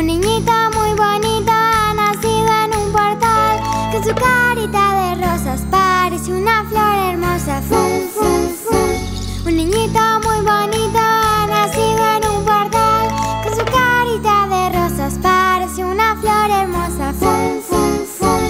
Un niñito muy bonito ha nacido en un portal. Con su carita de rosas parece una flor hermosa. Fum, fum, fum. Un niñito muy bonito ha nacido en un portal. Con su carita de rosas parece una flor hermosa. Fum, fum, fum.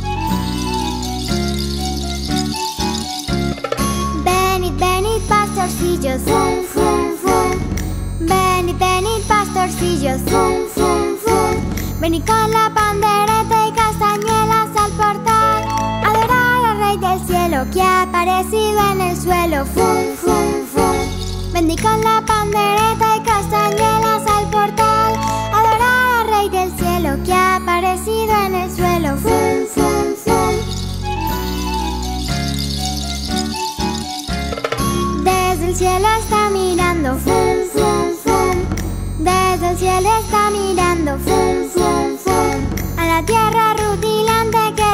Venid, venid, pastorcillos. Fum, fum, fum. Venid, venid, pastorcillos. Fum, fum, fum. Venid con la pandereta y castañuelas al portal. Adorar al Rey del Cielo que ha aparecido en el suelo. Fum, fum, fum. Venid con la pandereta y castañuelas al portal. Adorar al Rey del Cielo que ha aparecido en el suelo. Fum, fum, fum. Desde el cielo está mirando. Fum, fum, fum. Desde el cielo está mirando. Fum, fum, fum. A la tierra rutilante que